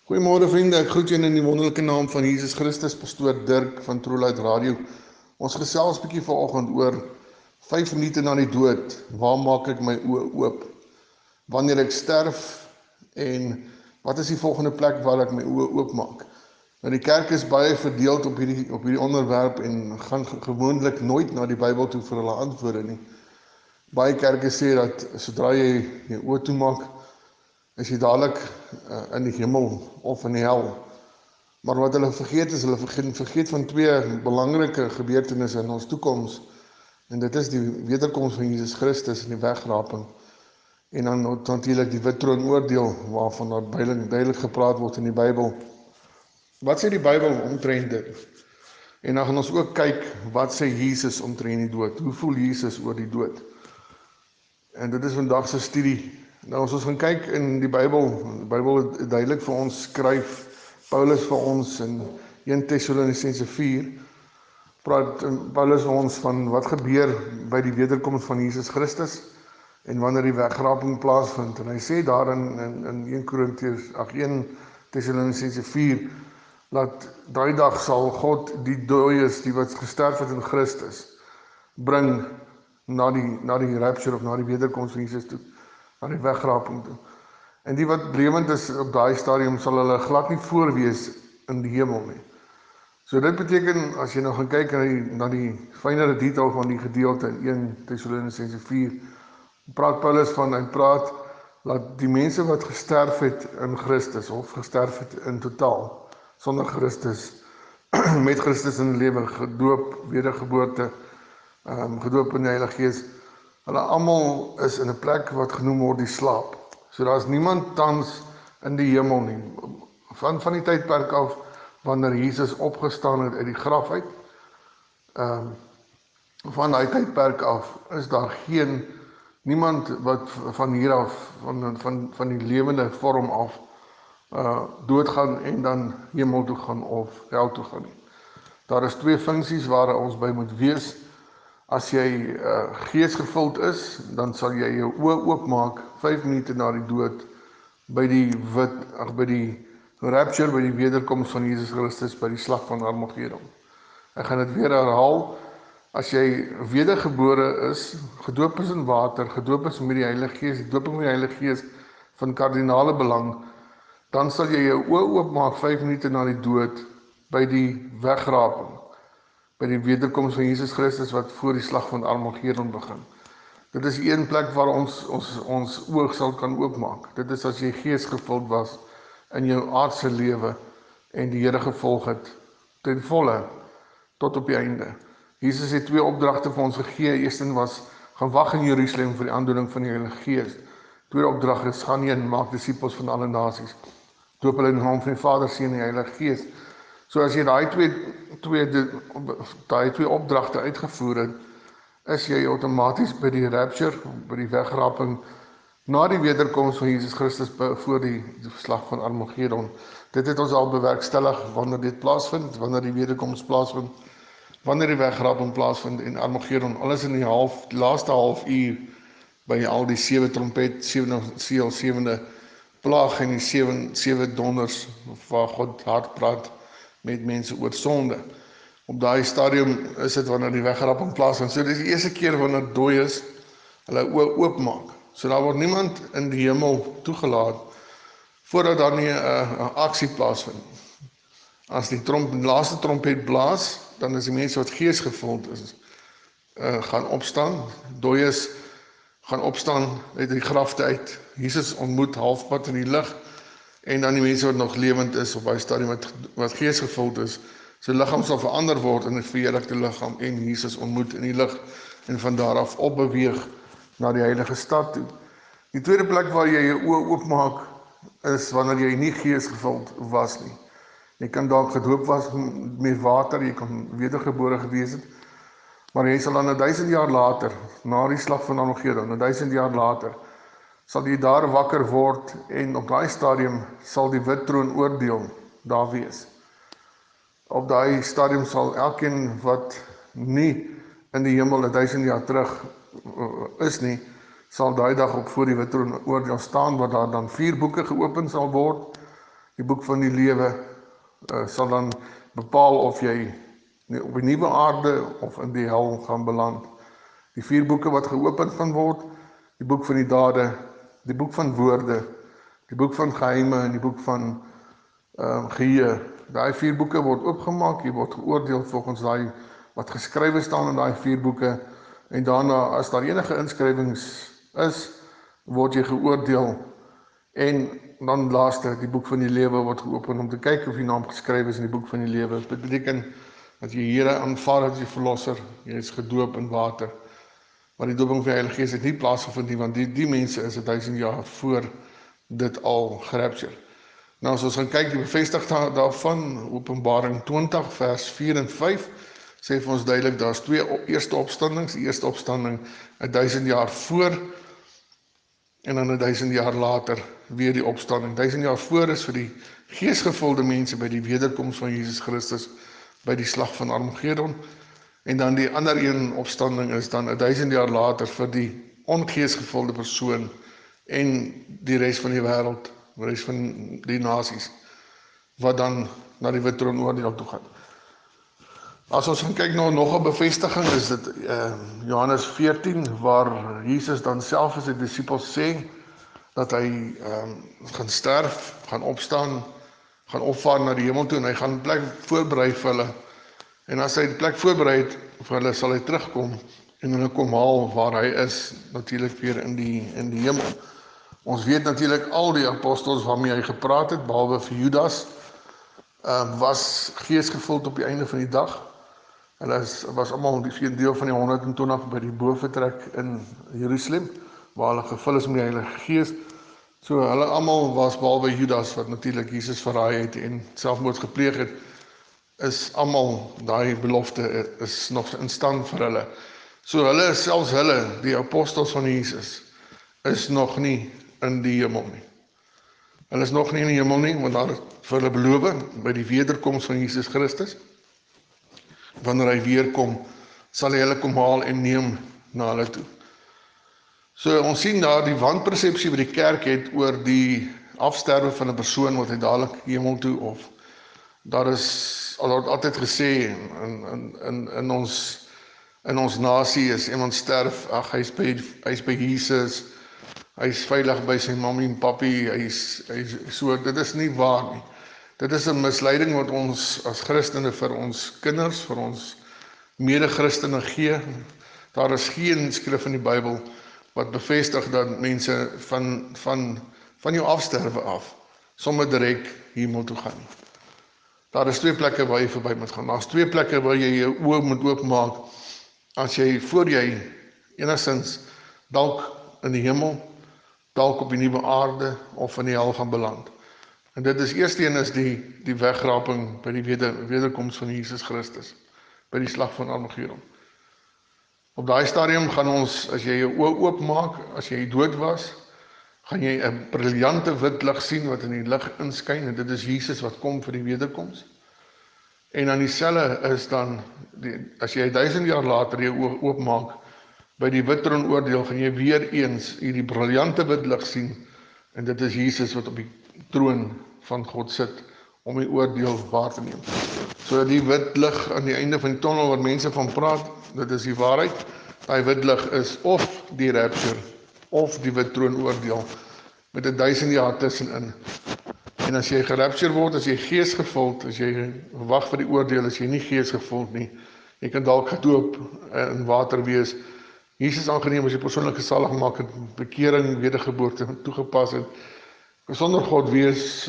Goeiemôre vriende, ek groet julle in die wonderlike naam van Jesus Christus, pastoor Dirk van Truelight Radio. Ons gesels 'n bietjie vanoggend oor 5 minute na die dood. Waar maak ek my oë oop? Wanneer ek sterf en wat is die volgende plek waar ek my oë oop maak? Nou die kerk is baie verdeeld op hierdie onderwerp en gaan gewoonlik nooit na die Bybel toe vir hulle antwoorde nie. Baie kerke sê dat sodra jy jou oë toemaak, is jy dadelik in die hemel of in die hel. Maar wat hulle vergeet is, hulle vergeet van twee belangrike gebeurtenisse in ons toekoms. En dit is die wederkoms van Jesus Christus en die wegraping. En dan natuurlik die wit troonoordeel waarvan daar duidelik gepraat word in die Bybel. Wat sê die Bybel omtrent dit? En dan gaan ons ook kyk, wat sê Jesus omtrent die dood? Hoe voel Jesus oor die dood? En dit is vandag se studie. Nou as ons gaan kyk in die Bybel het duidelik vir ons skryf Paulus vir ons in 1 Tessalonisense 4, praat Paulus vir ons van wat gebeur by die wederkoms van Jesus Christus en wanneer die wegraping plaasvind. En hy sê daar in 1 Tessalonisense 4, dat daai dag sal God die dooies, die wat gesterf het in Christus, bring na die rapture of na die wederkoms van Jesus toe, na die wegraping toe. En die wat lewend is op daai stadium sal hulle glad nie voorwees in die hemel nie. So dit beteken, as jy nou gaan kyk na die fynere detail van die gedeelte in 1 Tessalonisense 4, praat Paulus van, hy praat dat die mense wat gesterf het in Christus, of gesterf het in totaal, sonder Christus, met Christus in die lewe, gedoop, wedergeboorte, gedoop in die Heilige Gees, hulle almal is in 'n plek wat genoem word die slaap. So daar is niemand tans in die hemel nie. Van die tydperk af, wanneer Jesus opgestaan het uit die graf uit, van daai tydperk af, is daar niemand wat van hier af, van die lewende vorm af, doodgaan en dan hemel toe gaan of hel toe gaan nie. Daar is twee funksies waar ons by moet wees. As jy geesgevuld is, dan sal jy jou oë oopmaak 5 minute na die dood by die rapture, by die wederkoms van Jesus Christus, by die slag van Armageddon. Ek gaan dit weer herhaal. As jy wedergebore is, gedoop is in water, gedoop is met die Heilige Gees, die dooping met die Heilige Gees van kardinale belang, dan sal jy jou oë oopmaak 5 minute na die dood by die wegraping, by die wederkoms van Jesus Christus wat voor die slag van Armageddon begin. Dit is een plek waar ons oog sal kan oopmaak. Dit is as jy geesgevuld was in jou aardse lewe en die Here gevolg het ten volle tot op die einde. Jesus het 2 opdragte vir ons gegee. Eerstens was, gaan wag in Jerusalem vir die aandoening van die Heilige Gees. Tweede opdrag is, gaan heen en maak disippels van alle nasies. Doop hulle in die naam van die Vader, Seun en die Heilige Gees. So as jy daai twee opdragte uitgevoer het, is jy outomaties by die rapture, by die wegraping, na die wederkoms van Jesus Christus voor die slag van Armageddon. Dit het ons al bewerkstellig wanneer dit plaasvind, wanneer die wederkoms plaasvind, wanneer die wegraping plaasvind en Armageddon, alles in die laaste halfuur by al die 7 trompet, 7 seel, 7de plaag en die 7 donders, waar God hard praat met mense oor sonde. Op daai stadium is dit wanneer die wegraping plaasvind. So dis die eerste keer wanneer dooies hulle oë oopmaak. So daar word niemand in die hemel toegelaat voordat daar nie 'n aksie plaasvind. As die laaste trompet blaas, dan is die mense wat geesgevuld is, gaan opstaan. Dooies gaan opstaan uit die grafte uit. Jesus ontmoet halfpad in die lig. En dan die mense wat nog lewend is op daai stadium wat geesgevuld is, sy liggaam sal verander word in 'n verheerlikte liggaam en Jesus ontmoet in die lig en van daar af opbeweeg na die heilige stad toe. Die tweede plek waar jy jou oë oopmaak is wanneer jy nie geesgevuld was nie. Jy kan dalk gedoop was met water, jy kan wedergebore gewees het, maar jy sal dan 1000 jaar later, na die slag van Armageddon, 1000 jaar later, sal jy daar wakker word en op daai stadium sal die wit troonoordeel daar wees. Op daai stadium sal elkeen wat nie in die hemel 1000 jaar terug is nie, sal daai dag op voor die wit troonoordeel staan, waar daar dan 4 boeke geopen sal word. die boek van die lewe, sal dan bepaal of jy op die nuwe aarde of in die hel gaan beland. Die 4 boeke wat geopen gaan word, die boek van die dade, die boek van woorde, die boek van geheime en die boek van geheue. Daai 4 boeke word oopgemaak, jy word geoordeel volgens daai wat geskrywe staan in daai 4 boeke, en daarna, as daar enige inskrywings is, word jy geoordeel, en dan laaste, die boek van die lewe word geopen om te kyk of die naam geskryf is in die boek van die lewe. Dit beteken dat jy Here aanvaar as jy verlosser, jy is gedoop in water. Maar die dooping van die Heilige Gees het nie plaasgevind nie, want die mense is 1000 jaar voor dit al gerapture. Nou as ons gaan kyk, die bevestiging daarvan, Openbaring 20 vers 4 en 5, sê vir ons duidelik, daar is 2 eerste opstandings, die eerste opstanding 1000 jaar voor, en dan 1000 jaar later weer die opstanding. 1000 jaar voor is vir die geesgevulde mense by die wederkoms van Jesus Christus, by die slag van Armageddon, en dan die ander een opstanding is dan 1000 jaar later vir die ongeesgevulde persoon en die res van die wêreld, die res van die nasies, wat dan na die wit troon oordeel toe gaan. As ons gaan kyk na nog 'n bevestiging, is dit Johannes 14, waar Jesus dan self as sy disippels sê, dat hy gaan sterf, gaan opstaan, gaan opvaar na die hemel toe, en hy gaan plek voorberei vir hulle. En as hy die plek voorberei het vir hulle, sal hy terugkom, en hulle kom haal waar hy is, natuurlik weer in die hemel. Ons weet natuurlik al die apostels waarmee hy gepraat het, behalwe vir Judas, was geesgevuld op die einde van die dag. Hulle was almal die deel van die 120 by die boventrek in Jerusalem, waar hulle gevul is met die Heilige Gees. So hulle almal was, behalwe Judas, wat natuurlik Jesus verraai het en selfmoord gepleeg het, is almal, daai belofte is nog in stand vir hulle. So hulle, selfs hulle, die apostels van Jesus, is nog nie in die hemel nie. Hulle is nog nie in die hemel nie, want daar is vir hulle beloof, by die wederkoms van Jesus Christus, wanneer hy weer kom, sal hy hulle kom haal en neem na hulle toe. So ons sien daar die wanpersepsie wat die kerk het oor die afsterwe van 'n persoon wat hy dadelik hemel toe, of daar is altyd gesê in ons nasie, is iemand sterf, ag hy's by Jesus, hy's veilig by sy mammy en papi, hy's so, dit is nie waar nie. Dit is 'n misleiding wat ons as Christene vir ons kinders, vir ons mede-Christene gee. Daar is geen skrif in die Bybel wat bevestig dat mense van jou afsterwe af sommer direk hemel toe gaan. Daar is 2 plekke waar jy verby moet gaan. Daar is 2 plekke waar jy jou oë moet oopmaak as jy voor jy enigstens dalk in die hemel, dalk op die nuwe aarde of in die hel gaan beland. En dit is eerste een is die wegraping by die wederkoms van Jesus Christus, by die slag van Armageddon. Op daai stadium gaan ons, as jy jou oë oopmaak, as jy dood was, gaan jy 'n briljante wit lig sien wat in die lig inskyn, en dit is Jesus wat kom vir die wederkoms. En dan dieselfde is dan, as jy 1000 jaar later jou oë oopmaak, by die wit troon oordeel, gaan jy weer eens hierdie briljante wit lig sien, en dit is Jesus wat op die troon van God sit, om die oordeel waar te neem. So die wit lig aan die einde van die tunnel wat mense van praat, dit is die waarheid. Daai wit lig is of die rapture, of die wit troon oordeel, met 1000 jaar tussenin. En as jy gerapture word, as jy geesgevuld, as jy wag vir die oordeel, as jy nie geesgevuld nie, jy kan dalk gedoop in water wees, Jesus aangeneem as jy persoonlike saligmaker, bekering, wedergeboorte toegepas het, sonder God wees,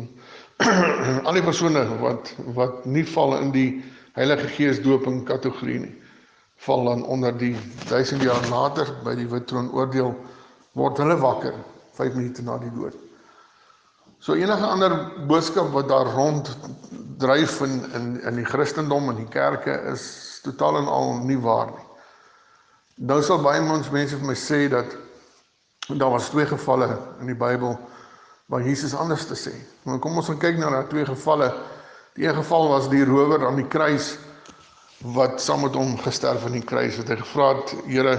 al die persone wat nie val in die Heilige Gees doping kategorie nie, val dan onder die 1000 jaar later by die wit troon oordeel, word hulle wakker 5 minute na die dood. So enige ander boodskap wat daar rond dryf in die Christendom en die kerke is totaal en al nie waar nie. Nou sal baie mense vir my sê dat daar was 2 gevalle in die Bybel waar Jesus anders te sê. Maar kom ons gaan kyk na die 2 gevalle. Die een geval was die rower aan die kruis wat saam met hom gesterf aan die kruis, wat hy gevra het, Here,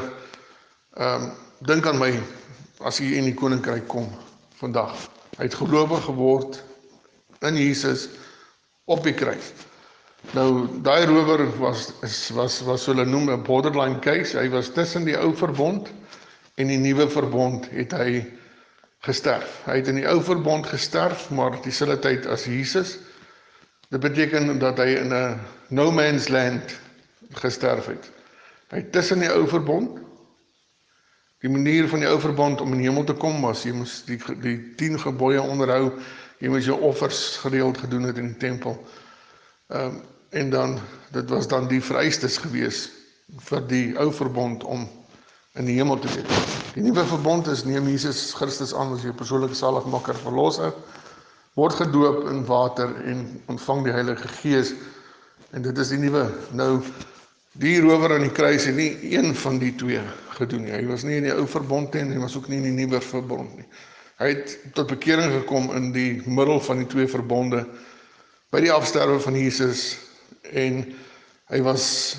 dink aan my as U in die koninkryk kom vandag. Hy het gelowig geword in Jesus op die kruis. Nou, daai rower was hulle noem 'n borderline case. Hy was tussen die ou verbond en die nuwe verbond het hy gesterf. Hy het in die ou verbond gesterf, maar dieselfde tyd as Jesus. Dit beteken dat hy in 'n no man's land gesterf het. Hy het tussen die ou verbond, die manier van die ou verbond om in die hemel te kom was, jy moes die 10 gebooie onderhou, jy moes jou offers gereeld gedoen het in die tempel. En dan, dit was dan die vereistes gewees vir die ou verbond om in die hemel te wees. Die nuwe verbond is neem Jesus Christus aan as jou persoonlike saligmaker, verlosser, word gedoop in water en ontvang die Heilige Gees. En dit is die nuwe. Nou, die rower aan die kruis het nie een van die twee gedoen nie. Hy was nie in die ou verbond nie en hy was ook nie in die nuwe verbond nie. Hy het tot bekering gekom in die middel van die twee verbonde by die afsterwe van Jesus en hy was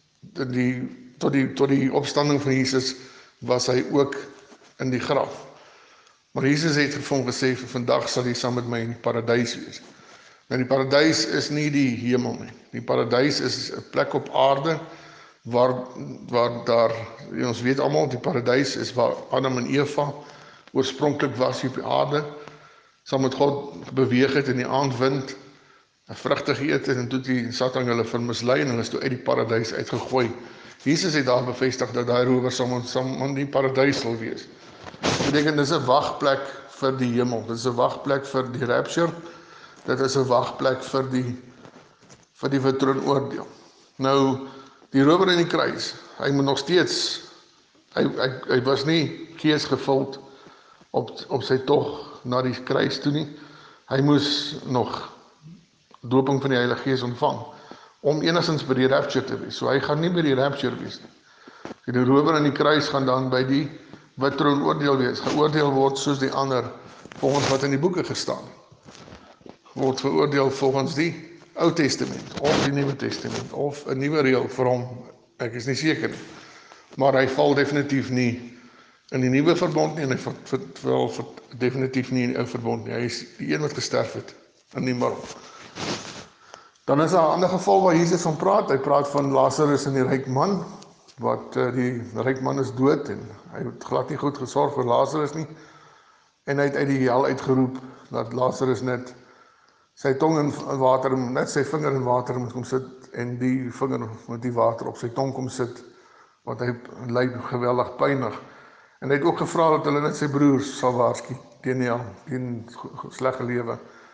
tot die opstanding van Jesus was hy ook in die graf. Maar Jesus het vir hom gesê, vandag sal jy saam met my in die paradys wees. Nou die paradys is nie die hemel nie. Die paradys is 'n plek op aarde waar daar, ons weet almal, die paradys is waar Adam en Eva oorspronklik was op die aarde, saam met God beweeg het in die aandwind, 'n vrugte geëet het en toe die Satan hulle vermislei en hulle is toe uit die paradys uitgegooi. Jesus het daar bevestig dat daai rower saam in die paradys sal wees. Dit beteken dis 'n wagplek vir die hemel, dit is 'n wagplek vir die rapture, dit is 'n wagplek vir die troon-oordeel. Nou, die rower in die kruis, hy moet nog steeds, hy was nie geesgevuld op sy tog na die kruis toe nie. Hy moes nog doping van die Heilige Gees ontvang, om enigstens by die rapture te wees. So hy gaan nie by die rapture wees nie. Die rower in die kruis gaan dan by die wat troon-oordeel wees, geoordeel word soos die ander, volgens wat in die boeke gestaan, word veroordeel volgens die Ou Testament, of die Nuwe Testament, of 'n nuwe reël vir hom, ek is nie seker nie. Maar hy val definitief nie in die nuwe verbond nie, en hy val definitief nie in die ou verbond nie. Hy is die een wat gesterf het in die middel. Dan is daar 'n ander geval waar Jesus van praat. Hy praat van Lazarus en die ryk man, wat die ryk man is dood en hy het glad nie goed gesorg vir Lazarus nie. En hy het uit die hel uitgeroep dat Lazarus net sy tong in water, net sy vinger in water moet kom sit en die vinger met die water op sy tong kom sit, want hy ly geweldig pynig. En hy het ook gevra dat hulle net sy broers sal waarsku teen slegte lewe.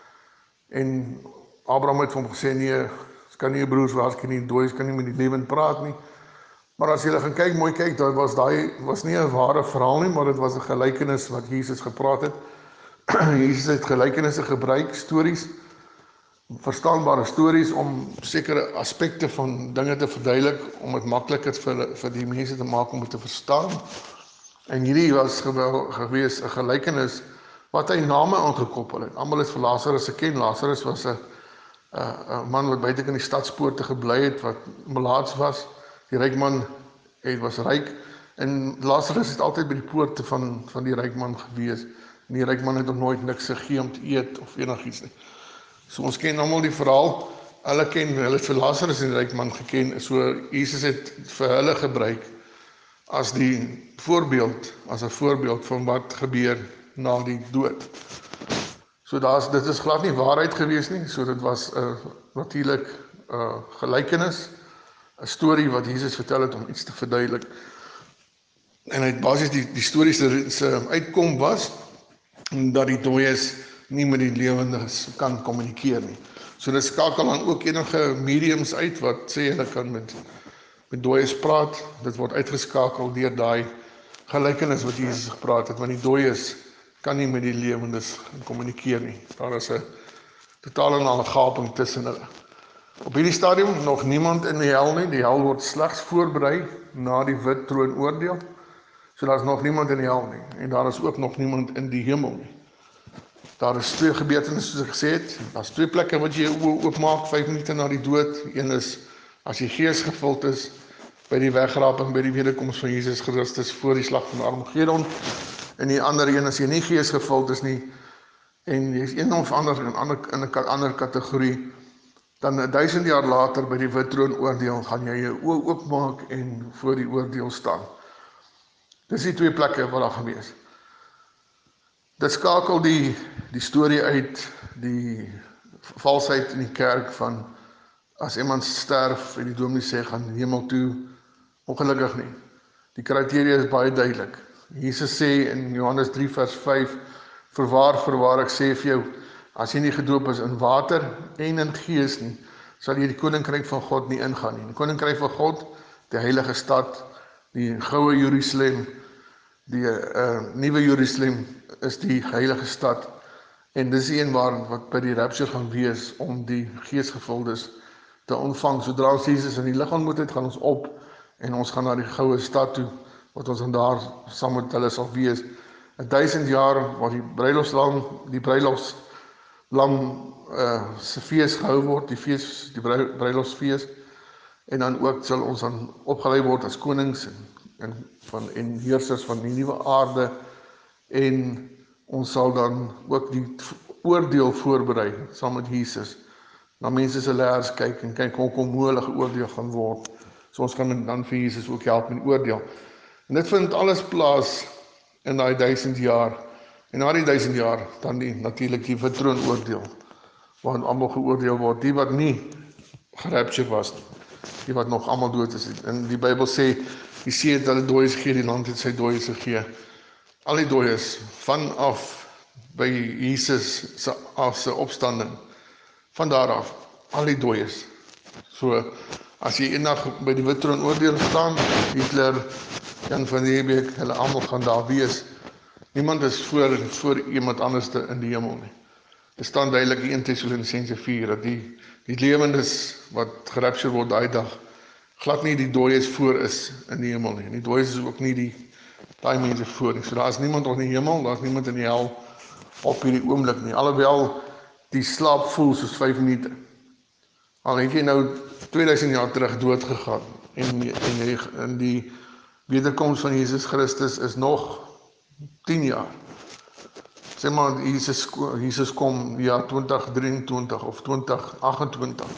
En Abraham het vir hom gesê, nee, kan nie jou broers waarsku nie, dooies kan nie met die lewend praat nie. Maar as jy gaan kyk, mooi kyk, dat was nie 'n ware verhaal nie, maar dit was 'n gelykenis wat Jesus gepraat het. Jesus het gelykenisse gebruik, stories, verstaanbare stories om sekere aspekte van dinge te verduidelik, om dit makliker vir die mense te maak om dit te verstaan. En hierdie was gewees 'n gelykenis wat hy name aangekoppel het. Almal het vir Lazarus geken. Lazarus was 'n man wat buite in die stadspoorte gebly het, wat melaats was. Die ryk man was ryk en Lazarus het altyd by die poorte van die ryk man gewees. En die ryk man het nog nooit niks gegee om te eet of enigiets nie. So ons ken almal die verhaal. Hulle het vir Lazarus en die ryk man geken. So Jesus het vir hulle gebruik as 'n voorbeeld van wat gebeur na die dood. So dit is glad nie waarheid gewees nie. So dit was natuurlik 'n gelykenis, 'n storie wat Jesus vertel het om iets te verduidelik. En hy het basies die storie se uitkom was dat die dooies nie met die lewendes kan kommunikeer nie. So dit skakel dan ook enige mediums uit wat sê hulle kan met dooies praat. Dit word uitgeskakel deur daai gelykenis wat Jesus gepraat het, want die dooies kan nie met die lewendes kommunikeer nie. Daar is 'n totale en 'n gaping tussen hulle. Op hierdie stadium nog niemand in die hel nie. Die hel word slegs voorberei na die wit troon-oordeel. So daar is nog niemand in die hel nie. En daar is ook nog niemand in die hemel nie. Daar is 2 gebeurtenisse soos ek gesê het. Daar's 2 plekke wat jy jou oë oopmaak 5 minute na die dood. Een is as jy geesgevuld is by die wegraping, by die wederkoms van Jesus Christus voor die slag van Armageddon. En die ander een as jy nie geesgevuld is nie, en jy is een of ander in 'n ander kategorie, dan 1000 jaar later by die wit troon oordeel, gaan jy jou oë oopmaak en voor die oordeel staan. Dis die twee plekke waar daar gaan wees. Dit skakel die storie uit, die valsheid in die kerk van, as iemand sterf en die dominee sê, gaan hemel toe, ongelukkig nie. Die kriteria is baie duidelik. Jesus sê in Johannes 3 vers 5, Voorwaar, voorwaar, ek sê vir jou, as jy nie gedoop is in water en in gees nie, sal jy die koninkryk van God nie ingaan nie. Die koninkryk van God, die heilige stad, die goue Jerusalem, die nuwe Jerusalem is die heilige stad, en dis die een wat by die rapture gaan wees, om die geesgevuldes te ontvang. Sodra ons Jesus in die lig ontmoet het, gaan ons op, en ons gaan na die goue stad toe, wat ons dan daar saam met hulle sal wees. 1000 jaar waar die bruilofslam se fees gehou word, die bruilofsfees, en dan ook sal ons dan opgelei word as konings en heersers van die nuwe aarde, en ons sal dan ook die oordeel voorberei saam met Jesus, na mense se leers kyk en kyk hoe hulle geoordeel gaan word. So ons gaan dan vir Jesus ook help met die oordeel. En dit vind alles plaas in daai 1000 jaar, en na die 1000 jaar dan natuurlik die wit troon oordeel, waarin almal geoordeel word, die wat nie geraptured was nie, die wat nog almal dood is. En die Bybel sê, die see het hulle dooies gegee, die land het sy dooies gegee. Al die dooies, vanaf by Jesus se opstanding, van daar af, al die dooies. So, as jy eendag by die wit troon oordeel staan, Hitler, Jan van Riebeeck, hulle almal gaan daar wees. Niemand is voor iemand anders in die hemel nie. Dit staan duidelik in 1 Tessalonisense 4, dat die lewendes wat geraptured word daai dag, glad nie die dooies voor is in die hemel nie. En die dooies is ook nie daai mense voor nie. So daar is niemand op die hemel, daar is niemand in die hel op hierdie oomblik nie. Alhoewel die slaap voel soos 5 minute. Al het jy nou 2000 jaar terug dood gegaan, en die wederkoms van Jesus Christus is nog 10 jaar. Sê maar, Jesus kom jaar 2023 of 2028,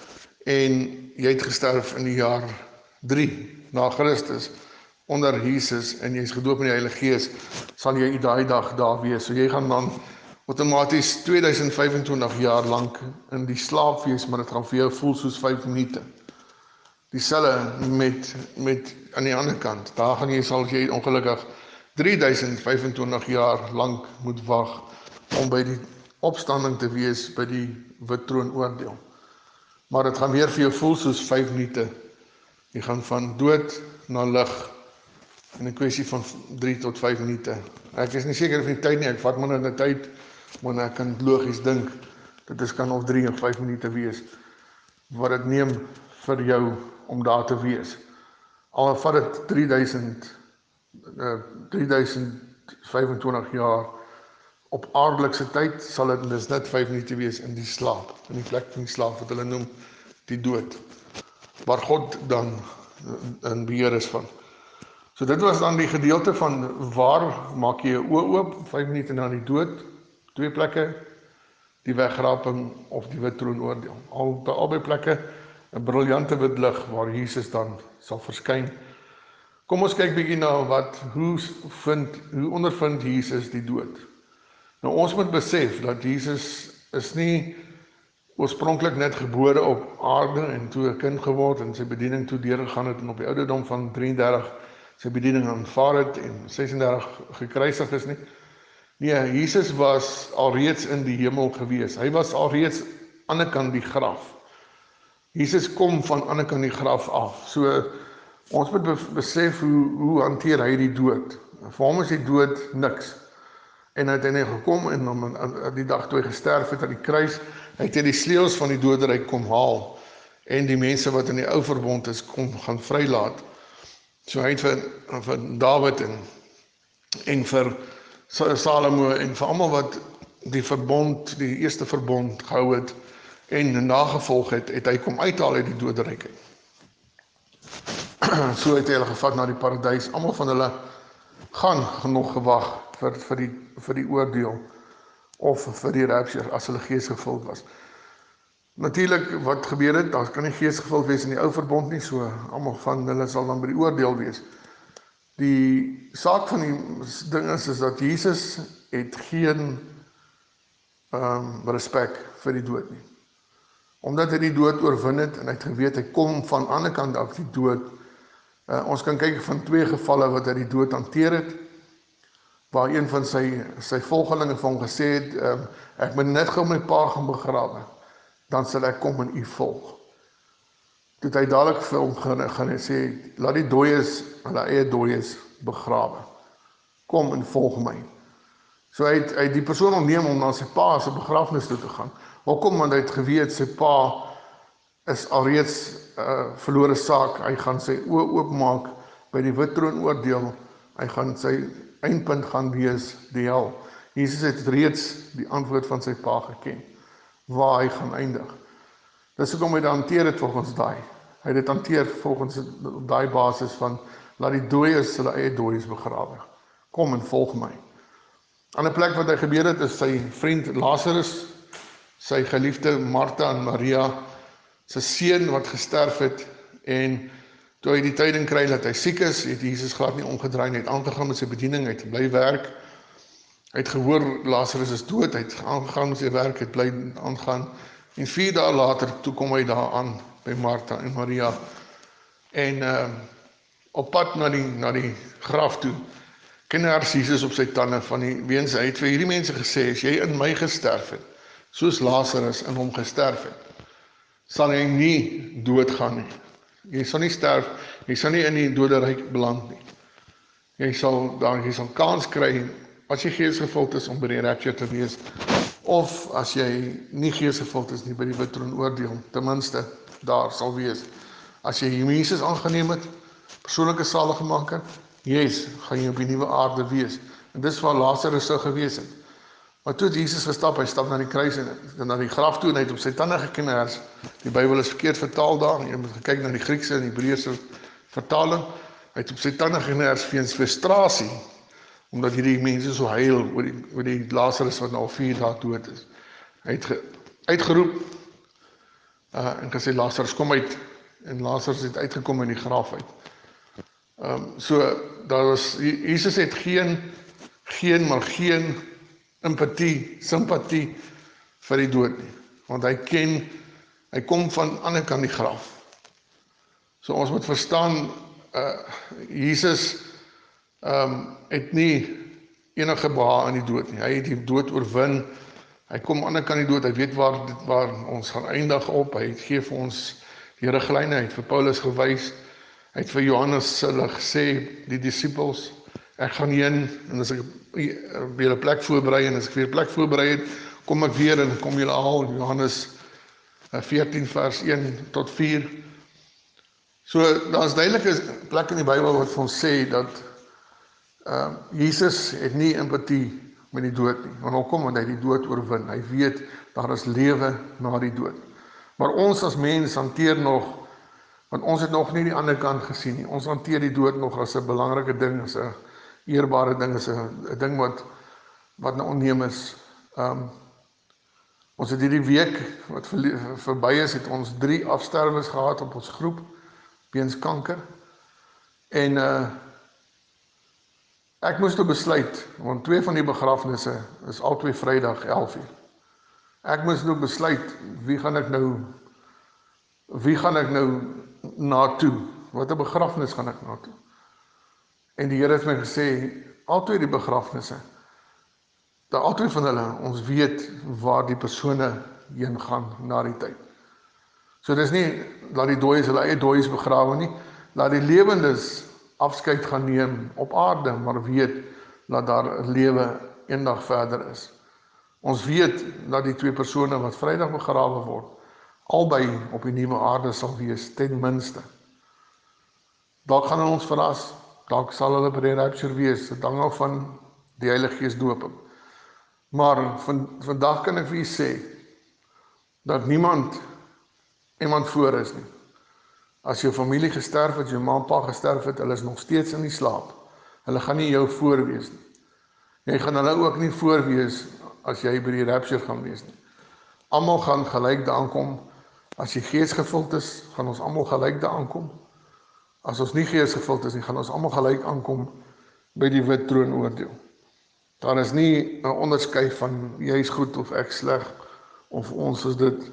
en jy het gesterf in die jaar 3 na Christus, onder Jesus, en jy is gedoop in die Heilige Gees, sal jy daai dag daar wees. So jy gaan dan outomaties 2025 jaar lank in die slaap wees, maar dit gaan vir jou voel soos 5 minute. Dieselfde met aan die ander kant. Daar sal jy ongelukkig 3025 jaar lank moet wag om by die opstanding te wees by die wit troon oordeel. Maar dit gaan weer vir jou voel soos 5 minute. Jy gaan van dood na lig in 'n kwessie van 3 tot 5 minute. Ek is nie seker van die tyd nie, ek vat maar net 'n tyd, maar ek kan logies dink, dit kan of 3 of 5 minute wees, wat dit neem vir jou om daar te wees. Al vat dit 3025 jaar op aardelikse tyd, sal dit dus net 5 minute wees in die slaap, in die plek van die slaap wat hulle noem die dood, waar God dan in beheer is van. So dit was dan die gedeelte van waar maak jy jou oë oop, 5 minute na die dood, 2 plekke, die wegraping of die wit troon oordeel. Albei plekke 'n briljante wit lig waar Jesus dan sal verskyn. Kom ons kyk bietjie na hoe ondervind Jesus die dood. Nou ons moet besef dat Jesus is nie oorspronklik net gebore op aarde en toe 'n kind geword en sy bediening toe deurgegaan het en op die ouderdom van 33 sy bediening aanvaar het en 36 gekruisig is nie. Nee, Jesus was alreeds in die hemel gewees. Hy was alreeds aan die ander kant die graf. Jesus kom van ander kant die graf af. So ons moet besef hoe hanteer hy die dood. Vir hom is die dood niks. En hy het hy gekom en om die dag toe hy gesterf het aan die kruis, hy het die sleutels van die doderyk kom haal en die mense wat in die ou verbond is kom gaan vrylaat. So hy het vir Dawid en vir Salomo en vir almal wat die eerste verbond gehou het en nagevolg het hy kom uithaal uit die doderyk. So het hy hulle gevat na die paradys. Almal van hulle gaan nog gewag vir die oordeel. of vir die rapture as hulle geesgevuld was. Natuurlik wat gebeur het, daar kan nie geesgevuld wees in die ou verbond nie, so almal van hulle sal dan by die oordeel wees. Die saak van die ding is dat Jesus het geen respek vir die dood nie. Omdat hy die dood oorwin het en hy het geweet, hy kom van ander kant af die dood. Ons kan kyk van 2 gevalle wat hy die dood hanteer het, waar een van sy volgelinge vir hom gesê het, ek moet net gou my pa gaan begrawe, dan sal ek kom en u volg. Toe het hy dadelik vir hom gaan sê, laat die dooies, hulle eie dooies begrawe. Kom en volg my. So hy het die persoon ontneem om na sy pa se begrafnis toe te gaan. Hoekom? Want hy het geweet, sy pa is alreeds verlore saak. Hy gaan sy oë oopmaak by die wit troon oordeel. Hy gaan sy eindpunt gaan wees die hel. Jesus het reeds die antwoord van sy pa geken, waar hy gaan eindig. Dis hoekom hy dit hanteer het volgens daai. Hy het dit hanteer volgens daai basis van, laat die dooies hulle eie dooies begrawe. Kom en volg my. Ander plek wat hy gebeur het, is sy vriend Lazarus, sy geliefde Martha en Maria, sy seun wat gesterf het, en toe hy die tyding kry dat hy siek is, het Jesus glad nie omgedraai, hy het aangegaan met sy bediening, hy het bly werk, hy het gehoor Lazarus is dood, hy het aangegaan met sy werk, hy het bly aangaan, en 4 dae later, toe kom hy daar aan, by Martha en Maria, en op pad na die graf toe, knars Jesus op sy tande van die weens, hy het vir hierdie mense gesê, as jy in my gesterf het, soos Lazarus in hom gesterf het, sal hy nie doodgaan nie. Jy sal nie sterf, jy sal nie in die doderyk beland nie. Jy sal kans kry, as jy geesgevuld is om by die rapture te wees, of as jy nie geesgevuld is nie by die wit troon oordeel, ten minste daar sal wees. As jy Jesus aangeneem het, persoonlike saligmaker, yes, gaan jy op die nuwe aarde wees. En dis waar Lazarus sou gewees het. Maar toe het Jesus gestap, hy stap na die kruis en na die graf toe en hy het op sy tande geknars. Die Bybel is verkeerd vertaal daar, jy moet kyk na die Griekse en Hebreëse vertaling. Hy het op sy tande geknars weens frustrasie, omdat hierdie mense so huil oor die Lazarus wat nou al 4 dae dood is. Hy het uitgeroep en gesê, Lazarus kom uit, en Lazarus het uitgekom in die graf uit. Jesus het geen empathie, simpatie vir die dood nie, want hy kom van ander kant die graf. So ons moet verstaan, Jesus het nie enige behaag in die dood nie, hy het die dood oorwin, hy kom ander kant die dood, hy weet waar ons gaan eindig op, hy gee vir ons die riglyne, hy het vir Paulus gewys, hy het vir Johannes hulle gesê, die disippels, ek gaan heen, en as ek weer 'n plek voorberei, en as ek weer 'n plek voorberei het, kom ek weer en kom julle haal, Johannes 14 vers 1 tot 4. So, daar is duidelike plek in die Bybel wat vir ons sê, dat Jesus het nie empathie met die dood nie, want hoekom? Want hy die dood oorwin, hy weet, daar is lewe na die dood. Maar ons as mens hanteer nog, want ons het nog nie die ander kant gesien nie, ons hanteer die dood nog as 'n belangrike ding, as 'n eerbare ding, is 'n ding wat nou onneem is. Ons het hierdie week wat verby is, het ons 3 afsterwes gehad op ons groep, weens kanker. En ek moes toe besluit, want 2 van die begrafnisse is albei Vrydag 11 uur. Ek moes nou besluit, wie gaan ek nou na toe? Wat 'n begrafnis gaan ek na toe? En die Here het my gesê, albei die begrafnisse, dat albei van hulle, ons weet waar die persone heen gaan na die tyd. So dis nie, laat die dooies hulle eie dooies begrawe nie, laat die lewendes afskeid gaan neem op aarde, maar weet, dat daar lewe eendag verder is. Ons weet, dat die 2 persone wat Vrydag begrawe word, albei op die nuwe aarde sal wees, ten minste. Dalk gaan hulle ons verras, dalk sal hulle by die rapture wees, dit hang af van die Heilige Gees doping. Maar vandag kan ek vir u sê, dat niemand voor is nie. As jou familie gesterf het, jou ma en pa gesterf het, hulle is nog steeds in die slaap. Hulle gaan nie jou voor wees nie. Jy gaan hulle ook nie voor wees, as jy by die rapture gaan wees nie. Almal gaan gelyk daaraan kom. As jy geesgevuld is, gaan ons almal gelyk daaraan kom. As ons nie geesgevuld is nie, gaan ons almal gelyk aankom by die wit troonoordeel. Daar is nie 'n onderskeid van jy is goed of ek sleg, of ons is dit.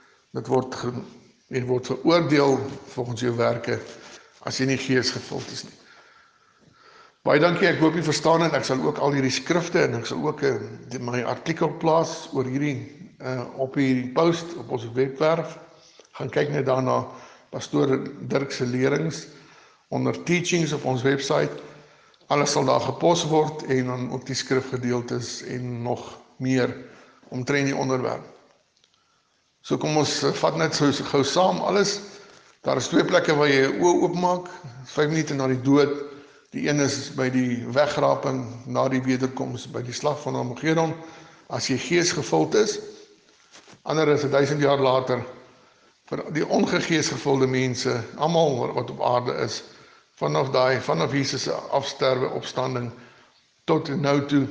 Jy word veroordeel volgens jou werke as jy nie geesgevuld is nie. Baie dankie, ek hoop jy verstaan en ek sal ook al hierdie skrifte en ek sal ook my artikel plaas oor hierdie op hierdie post op ons webwerf. Gaan kyk net daarna Pastoor Dirk se lerings onder teachings op ons website. Alles sal daar gepos word en dan ook die skrifgedeeltes en nog meer omtrent die onderwerp. So kom ons vat net so gou saam alles. Daar is 2 plekke waar jy jou oë oopmaak, 5 minute na die dood. Die een is by die wegraping na die wederkoms, by die slag van Armageddon, as jy geesgevuld is. Ander is 1000 jaar later, vir die ongegeesgevulde mense, almal wat op aarde is, vanaf Jesus se afsterwe, opstanding, tot nou toe,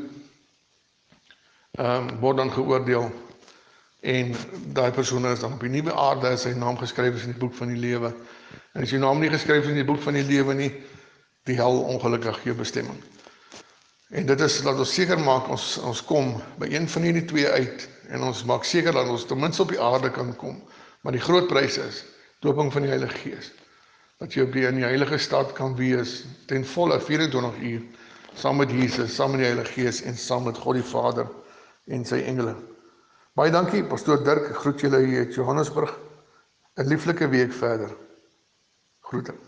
word dan geoordeel, en daai persoon is dan op die nuwe aarde, is sy naam geskryf is in die boek van die lewe, en as jou naam nie geskryf is in die boek van die lewe nie, die hel ongelukkig jou bestemming. En dit is, dat ons seker maak, ons kom by een van hierdie 2 uit, en ons maak seker dat ons ten minste op die aarde kan kom, maar die groot prys is, dooping van die Heilige Gees, dat jy in die heilige stad kan wees, ten volle 24 uur, saam met Jesus, saam met die Heilige Gees, en saam met God die Vader, en sy engele. Baie dankie, Pastoor Dirk, ek groet julle hier uit Johannesburg, 'n lieflike week verder. Groete.